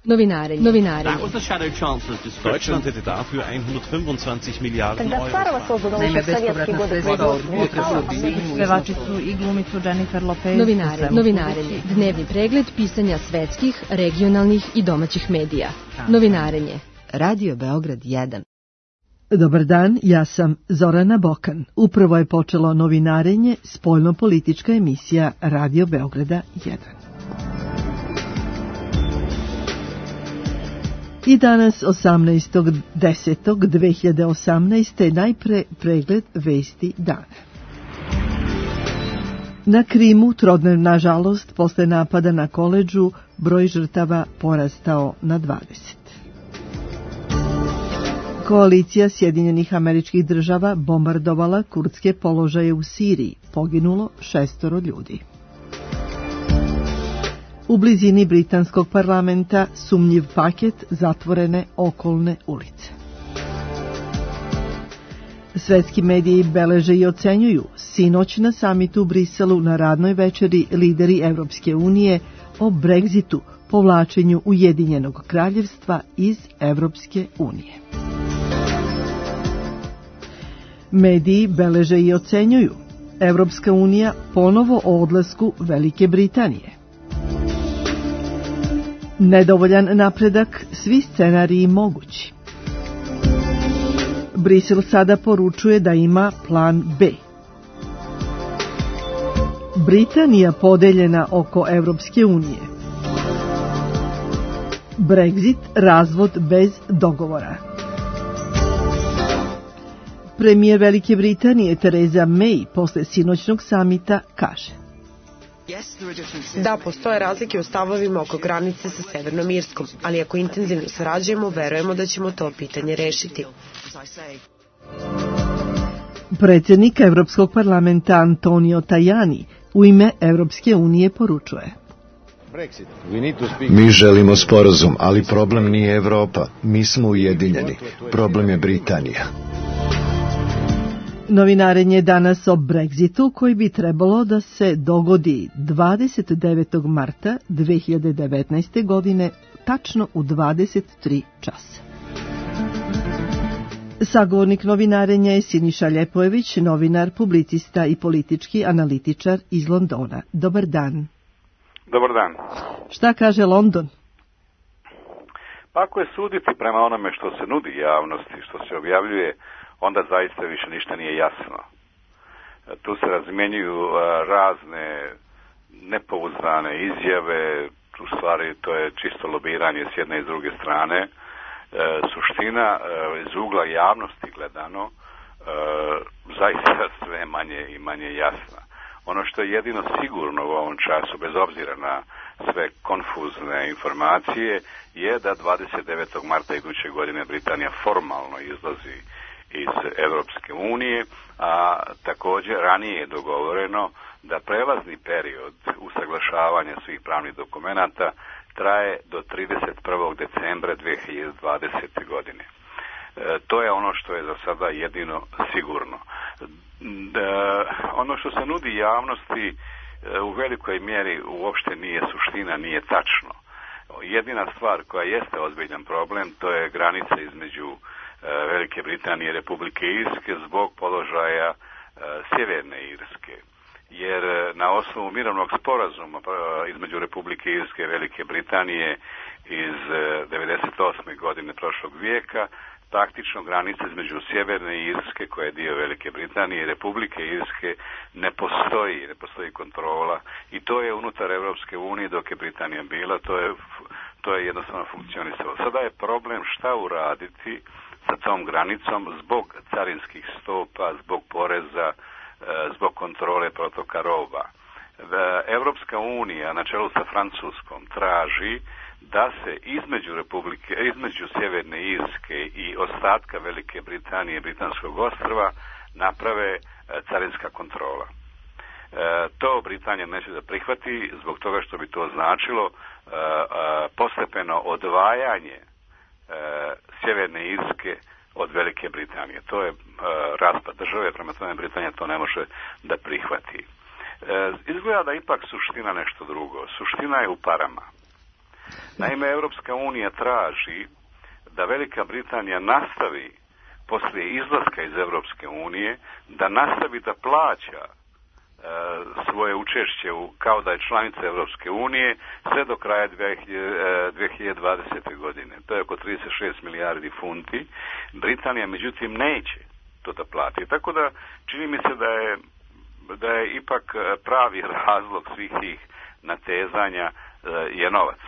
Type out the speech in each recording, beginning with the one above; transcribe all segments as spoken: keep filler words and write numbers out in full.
Novinarenje. Novinarenje. Deutschland hätte dafür hundertfünfundzwanzig Milliarden Euro. Naime, bespovratna sredstva odbijete Srbiju. Pevačicu i glumicu Jennifer Lopez. Novinarenje. Novinarenje. Dnevni pregled pisanja svetskih, regionalnih i domaćih medija. Novinarenje. Radio Beograd jedan. Dobar dan, ja sam Zorana Bokan. Upravo je počelo novinarenje, spoljno-politička emisija Radio Beograda jedan. I danas, osamnaestog desetog dve hiljade osamnaeste. najpre pregled vesti dana. Na Krimu, trodnevna žalost, posle napada na koledžu, broj žrtava porastao na dvadeset. Koalicija Sjedinjenih Američkih Država bombardovala kurdske položaje u Siriji, poginulo šestoro ljudi. U blizini britanskog parlamenta sumnjiv paket, zatvorene okolne ulice. Svetski mediji beleže i ocenjuju sinoć na samitu u Briselu na radnoj večeri lideri Evropske unije o Brexitu, povlačenju Ujedinjenog kraljevstva iz Evropske unije. Mediji beleže i ocenjuju Evropska unija ponovo o odlasku Velike Britanije. Nedovoljan napredak, svi scenariji mogući. Brisel sada poručuje da ima plan B. Britanija podeljena oko Evropske unije. Brexit, razvod bez dogovora. Premijer Velike Britanije Theresa May posle sinoćnog samita kaže: Da, postoje razlike u stavovima oko granice sa Severnom Irskom, ali ako intenzivno sarađujemo, verujemo da ćemo to pitanje rešiti. Predsjednik Evropskog parlamenta Antonio Tajani u ime Evropske unije poručuje: Mi želimo sporazum, ali problem nije Evropa. Mi smo ujedinjeni. Problem je Britanija. Novinarenje danas o Brexitu koji bi trebalo da se dogodi dvadeset devetog marta dve hiljade devetnaeste. godine, tačno u dvadeset tri časa. Sagovornik novinarenja je Siniša Ljepojević, novinar, publicista i politički analitičar iz Londona. Dobar dan. Dobar dan. Šta kaže London? Pa ako je suditi prema onome što se nudi javnosti, što se objavljuje, onda zaista više ništa nije jasno. Tu se razmjenjuju razne nepouzdane izjave, u stvari to je čisto lobiranje s jedne i s druge strane. E, suština e, iz ugla javnosti gledano e, zaista sve manje i manje jasna. Ono što je jedino sigurno u ovom času, bez obzira na sve konfuzne informacije, je da dvadeset devetog marta iduće godine Britanija formalno izlazi iz Evropske unije, a također ranije je dogovoreno da prelazni period usaglašavanja svih pravnih dokumenata traje do trideset prvog decembra dve hiljade dvadesete. godine. E, to je ono što je za sada jedino sigurno. Da, ono što se nudi javnosti e, u velikoj mjeri uopšte nije suština, nije tačno. Jedina stvar koja jeste ozbiljan problem, to je granica između Velike Britanije i Republike Irske zbog položaja e, Sjeverne Irske. Jer na osnovu mirovnog sporazuma e, između Republike Irske i Velike Britanije iz e, devedeset osme. godine prošlog vijeka, praktično granica između Sjeverne Irske, koja je dio Velike Britanije, i Republike Irske ne postoji, ne postoji kontrola, i to je unutar Evropske unije dok je Britanija bila, to je, to je jednostavno funkcionisalo. Sada je problem šta uraditi sa tom granicom zbog carinskih stopa, zbog poreza, zbog kontrole protoka roba. Evropska unija na čelu sa Francuskom traži da se između Republike, između Sjeverne Irske i ostatka Velike Britanije i Britanskog ostrva naprave carinska kontrola. To Britanija neće da prihvati zbog toga što bi to značilo postepeno odvajanje Sjeverne Irske od Velike Britanije. To je uh, raspad države, prema tome Britanija to ne može da prihvati. Uh, izgleda da ipak suština nešto drugo. Suština je u parama. Naime, Evropska unija traži da Velika Britanija nastavi poslije izlaska iz Evropske unije, da nastavi da plaća e, svoje učešće u, kao da je članica Evropske unije sve do kraja dvije hiljade dvadesete. godine. To je oko trideset šest milijardi funti. Britanija međutim neće to da plati. Tako da čini mi se da je, da je ipak pravi razlog svih tih natezanja e, je novac.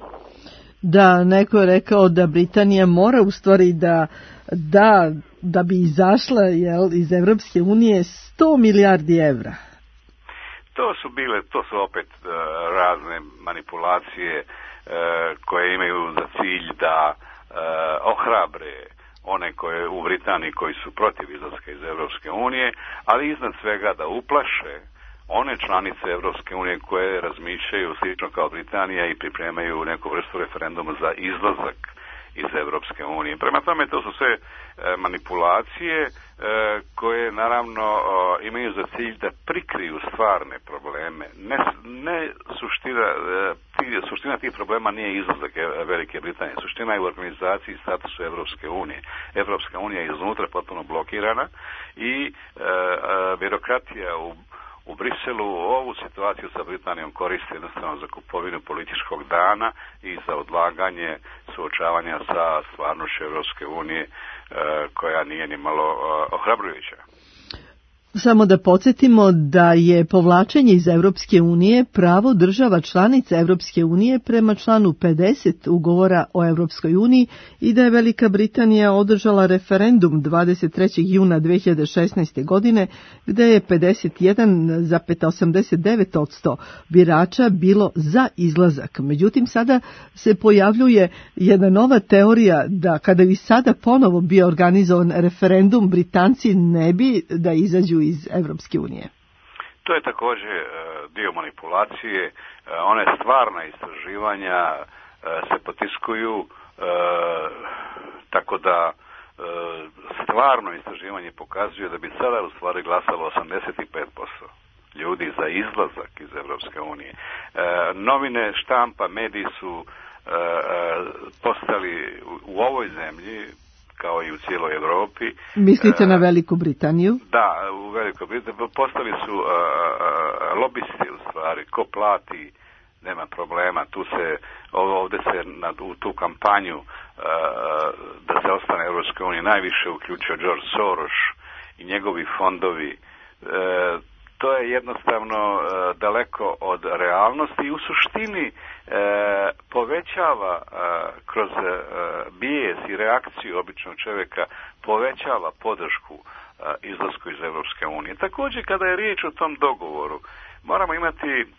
Da, neko je rekao da Britanija mora u stvari da da, da bi izašla jel, iz Evropske unije sto milijardi evra. To su bile, to su opet uh, razne manipulacije uh, koje imaju za cilj da uh, ohrabre one koje u Britaniji koji su protiv izlaska iz Evropske unije, ali iznad svega da uplaše one članice Evropske unije koje razmišljaju slično kao Britanija i pripremaju neku vrstu referenduma za izlazak iz Evropske unije. Prema tome, to su sve e, manipulacije e, koje naravno o, imaju za cilj da prikriju stvarne probleme. Ne, ne suština, e, ti, suština tih problema nije izlazak Velike Britanije. Suština je u organizaciji i statusu Evropske unije. Evropska unija je iznutra potpuno blokirana i e, e, birokratija u U Briselu ovu situaciju sa Britanijom koriste jednostavno za kupovinu političkog dana i za odlaganje suočavanja sa stvarnošću Evropske unije koja nije ni malo ohrabrujuća. Samo da podsjetimo da je povlačenje iz Evropske unije pravo država članica Evropske unije prema članu pedeset ugovora o Evropskoj uniji i da je Velika Britanija održala referendum dvadeset trećeg juna dve hiljade šesnaeste. godine gde je pedeset jedan zarez osamdeset devet posto birača bilo za izlazak. Međutim, sada se pojavljuje jedna nova teorija da kada bi sada ponovo bio organizovan referendum, Britanci ne bi da izađu iz Evropske unije. To je također dio manipulacije. One stvarna istraživanja se potiskuju tako da stvarno istraživanje pokazuje da bi sada u stvari glasalo osamdeset pet posto ljudi za izlazak iz Evropske unije. Novine, štampa, mediji su postali u ovoj zemlji kao i u cijeloj Europi. Mislite na Veliku Britaniju? Da, u Velikoj Britaniji postali su uh, uh, lobisti u stvari. Ko plati, nema problema. Tu se, ovdje se na, u tu kampanju uh, da se ostane Europske unije najviše uključio George Soros i njegovi fondovi. Uh, to je jednostavno uh, daleko od realnosti i u suštini uh, povećava uh, kroz uh, bijes i reakciju običnog čovjeka povećava podršku uh, izlasku iz Evropske unije. Također kada je riječ o tom dogovoru moramo imati uh,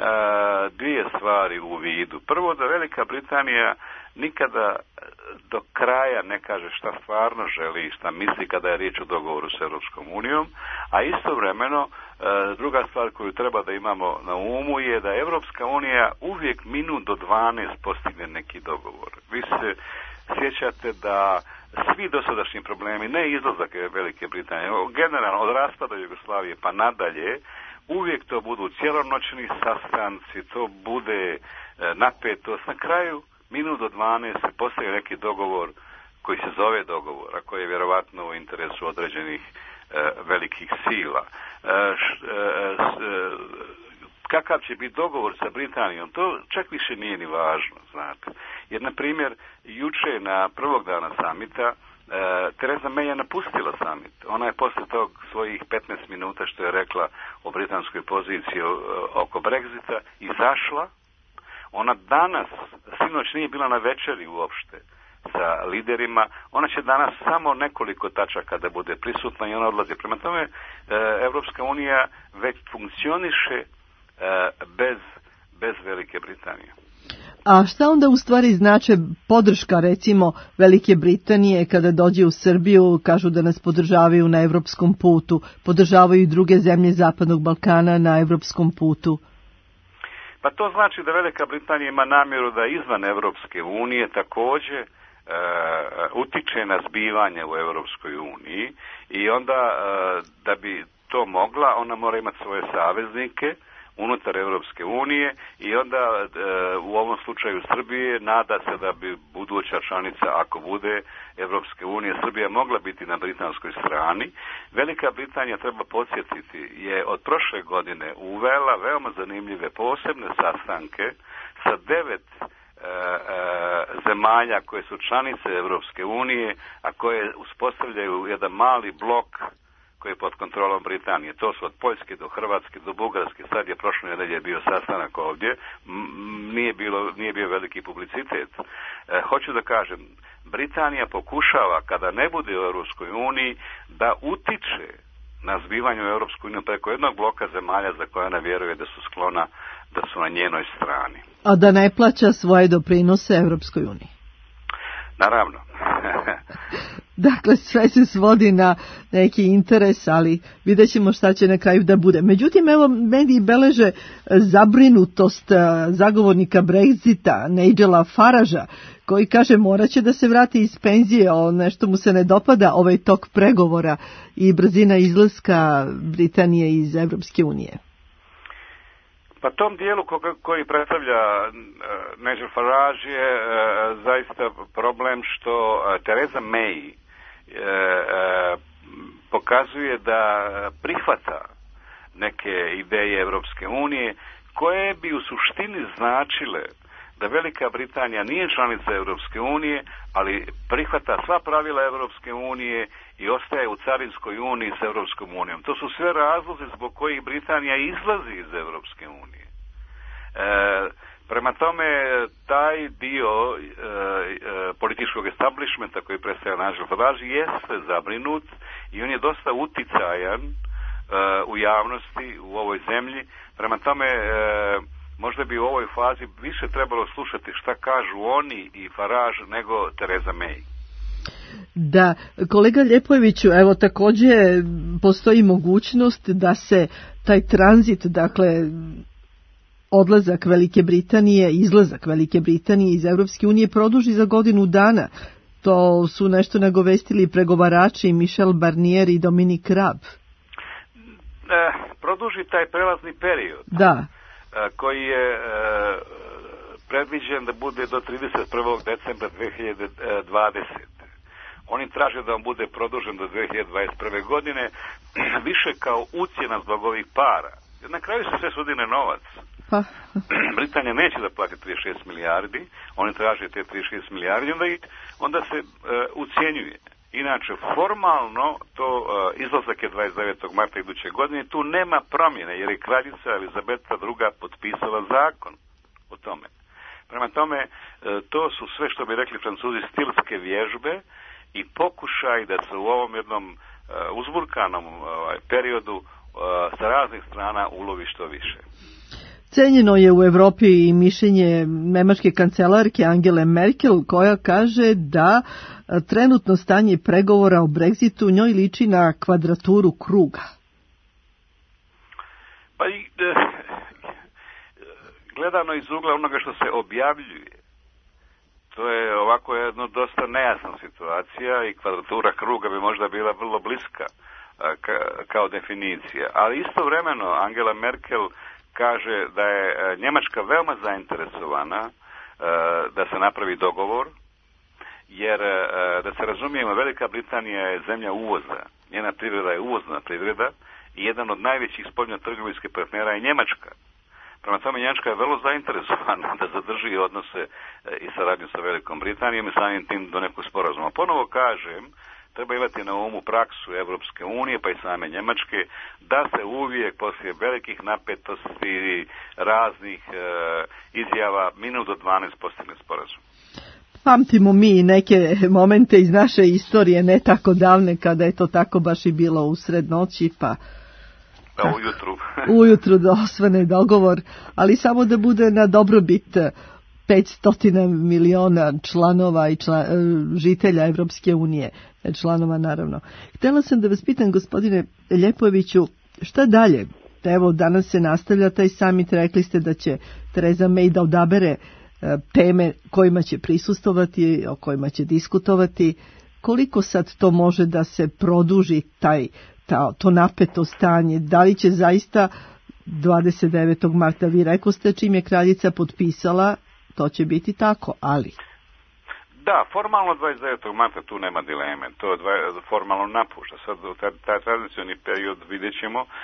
dvije stvari u vidu. Prvo, da Velika Britanija nikada do kraja ne kaže šta stvarno želi i šta misli kada je riječ o dogovoru s Evropskom unijom, a istovremeno druga stvar koju treba da imamo na umu je da Evropska unija uvijek minut do dvanaest postigne neki dogovor. Vi se sjećate da svi dosadašnji problemi, ne izlazak Velike Britanije, generalno od raspada Jugoslavije pa nadalje, uvijek to budu cijelonoćni sastanci, to bude napetost. Na kraju minut do dvanaest se postaje neki dogovor koji se zove dogovor, a koji je vjerovatno u interesu određenih e, velikih sila. E, š, e, s, e, kakav će biti dogovor sa Britanijom, to čak više nije ni važno, znate. Jer, na primjer, juče na prvog dana samita e, Theresa May je napustila samit. Ona je posle tog svojih petnaest minuta što je rekla o britanskoj poziciji o, oko Brexita izašla. Ona danas, sinoć nije bila na večeri uopšte sa liderima, ona će danas samo nekoliko tačaka da bude prisutna i ona odlazi. Prema tome, e, Evropska unija već funkcioniše e, bez, bez Velike Britanije. A šta onda u stvari znače podrška recimo Velike Britanije kada dođe u Srbiju, kažu da nas podržavaju na evropskom putu, podržavaju i druge zemlje Zapadnog Balkana na evropskom putu? Pa to znači da Velika Britanija ima namjeru da izvan Evropske unije također e, utiče na zbivanje u Evropskoj uniji i onda e, da bi to mogla, ona mora imati svoje saveznike unutar Europske unije i onda e, u ovom slučaju Srbije nada se da bi buduća članica, ako bude Europske unije, Srbija mogla biti na britanskoj strani. Velika Britanija, treba podsjetiti, je od prošle godine uvela veoma zanimljive posebne sastanke sa devet e, e, zemalja koje su članice Europske unije, a koje uspostavljaju jedan mali blok koji je pod kontrolom Britanije. To su od Poljske do Hrvatske do Bugarske. Sad je prošle nedelje bio sastanak ovdje. Nije, bilo, nije bio veliki publicitet. E, hoću da kažem, Britanija pokušava, kada ne bude u Europskoj uniji, da utiče na zbivanju u Europskoj uniji preko jednog bloka zemalja za koje ona vjeruje da su sklona, da su na njenoj strani. A da ne plaća svoje doprinose Europskoj uniji. Naravno. Dakle, sve se svodi na neki interes, ali vidjet ćemo šta će na kraju da bude. Međutim, evo, mediji beleže zabrinutost zagovornika Brexita, Nigela Faragea, koji kaže morat će da se vrati iz penzije, o nešto mu se ne dopada ovaj tok pregovora i brzina izlaska Britanije iz Evropske unije. Pa tom dijelu koji predstavlja Nigel Farage je zaista problem što Theresa May pokazuje da prihvata neke ideje Europske unije koje bi u suštini značile da Velika Britanija nije članica Europske unije, ali prihvata sva pravila Europske unije i ostaje u carinskoj uniji s Europskom unijom. To su sve razlozi zbog kojih Britanija izlazi iz Europske unije. E, prema tome, taj dio e, e, političkog establishmenta koji predstavlja Nigel Farage jeste zabrinut i on je dosta uticajan e, u javnosti u ovoj zemlji. Prema tome, e, možda bi u ovoj fazi više trebalo slušati šta kažu oni i Farage nego Theresa May. Da, kolega Ljepojeviću, evo također postoji mogućnost da se taj tranzit, dakle odlazak Velike Britanije, izlazak Velike Britanije iz Europske unije produži za godinu dana. To su nešto nagovestili pregovarači Michel Barnier i Dominic Raab. E, produži taj prelazni period. Da. Koji je e, predviđen da bude do trideset prvog decembra dve hiljade dvadesete. Oni traže da on bude produžen do dve hiljade dvadeset prve godine, više kao ucjena zbog ovih para. Jer na kraju se sve svodi na novac. Pa. Britanija neće da plati trideset šest milijardi, oni traže te trideset šest milijardi, onda, onda se e, ucjenjuje. Inače, formalno to uh, izlazak je dvadeset devetog marta iduće godine, tu nema promjene jer je kraljica Elizabeta druga potpisala zakon o tome. Prema tome, uh, to su sve, što bi rekli Francuzi, stilske vježbe i pokušaj da se u ovom jednom uh, uzburkanom uh, periodu uh, sa raznih strana ulovi što više. Cenjeno je u Evropi i mišljenje nemačke kancelarke Angele Merkel, koja kaže da trenutno stanje pregovora o Brexitu njoj liči na kvadraturu kruga. Pa i e, gledano iz ugla onoga što se objavljuje, to je ovako jedno dosta nejasna situacija i kvadratura kruga bi možda bila vrlo bliska ka, kao definicija. Ali istovremeno Angela Merkel kaže da je Njemačka veoma zainteresovana da se napravi dogovor, jer da se razumijemo, Velika Britanija je zemlja uvoza, njena privreda je uvozna privreda i jedan od najvećih spoljno-trgovinskih partnera je Njemačka. Prema tome, Njemačka je vrlo zainteresovana da zadrži odnose i saradnju sa Velikom Britanijom i samim tim do nekog sporazuma. Ponovo kažem, treba imati na umu praksu Evropske unije, pa i same Njemačke, da se uvijek poslije velikih napetosti i raznih e, izjava minut do dvanaest postigne sporazum. Pamtimo mi neke momente iz naše istorije, ne tako davne, kada je to tako baš i bilo usred noći, pa... Da, ujutru. ujutru da osvane dogovor, ali samo da bude na dobrobit petsto miliona članova i član, žitelja Evropske unije, članova naravno. Htjela sam da vas pitam, gospodine Ljepojeviću, šta dalje? Evo, danas se nastavlja taj summit, rekli ste da će Theresa May da odabere teme kojima će prisustovati, o kojima će diskutovati. Koliko sad to može da se produži taj, ta, to napeto stanje? Da li će zaista dvadeset devetog marta. Vi rekoste čim je kraljica potpisala, to će biti tako, ali... Da, formalno dvadeset devetog marta tu nema dileme, to je formalno napušta, sad taj, taj tradicionalni period vidjet ćemo. E,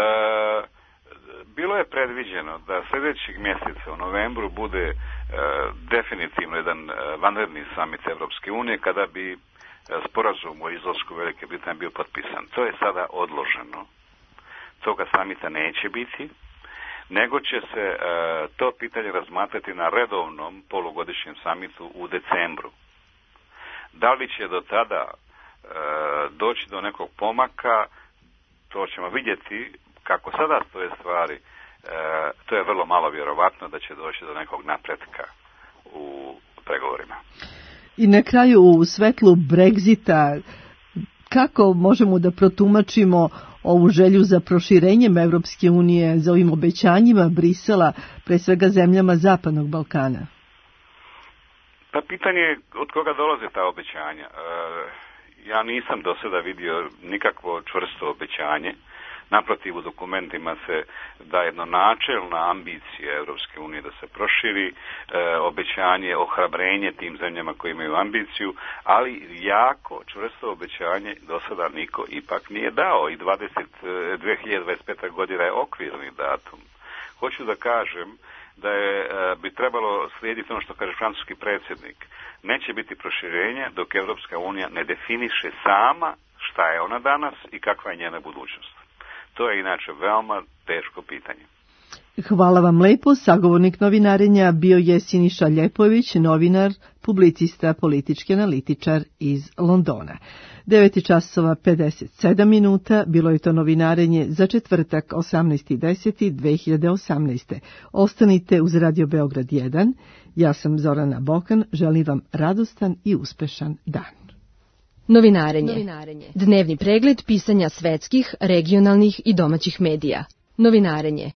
bilo je predviđeno da sljedećeg mjeseca u novembru bude e, definitivno jedan vanredni samit Evropske unije kada bi sporazum o izlasku Velike Britanije bio potpisan. To je sada odloženo. Toga samita neće biti, nego će se e, to pitanje razmatrati na redovnom polugodišnjem samitu u decembru. Da li će do tada e, doći do nekog pomaka, to ćemo vidjeti. Kako sada stoje stvari, e, to je vrlo malo vjerovatno da će doći do nekog napretka u pregovorima. I na kraju u svetlu Brexita, kako možemo da protumačimo ovu želju za proširenjem Evropske unije, za ovim obećanjima Brisela, pre svega zemljama Zapadnog Balkana? Pa pitanje je od koga dolaze ta obećanja. E, ja nisam do sada vidio nikakvo čvrsto obećanje. Naprotiv, u dokumentima se da jedno načelna ambicija Europske unije da se proširi, e, obećanje, ohrabrenje tim zemljama koji imaju ambiciju, ali jako čvrsto obećanje do sada niko ipak nije dao i dve hiljade dvadeset peta godina je okvirni datum. Hoću da kažem da je, e, bi trebalo slijediti ono što kaže francuski predsjednik. Neće biti proširenja dok Europska unija ne definiše sama šta je ona danas i kakva je njena budućnost. To je inače veoma teško pitanje. Hvala vam lepo. Sagovornik novinarenja bio je Siniša Ljepović, novinar, publicista, politički analitičar iz Londona. devet časova pedeset sedam minuta, bilo je to novinarenje za četvrtak osamnaesti deseti dve hiljade osamnaeste. Ostanite uz Radio Beograd jedan. Ja sam Zorana Bokan, želim vam radostan i uspešan dan. Novinarenje. Novinarenje. Dnevni pregled pisanja svetskih, regionalnih i domaćih medija. Novinarenje.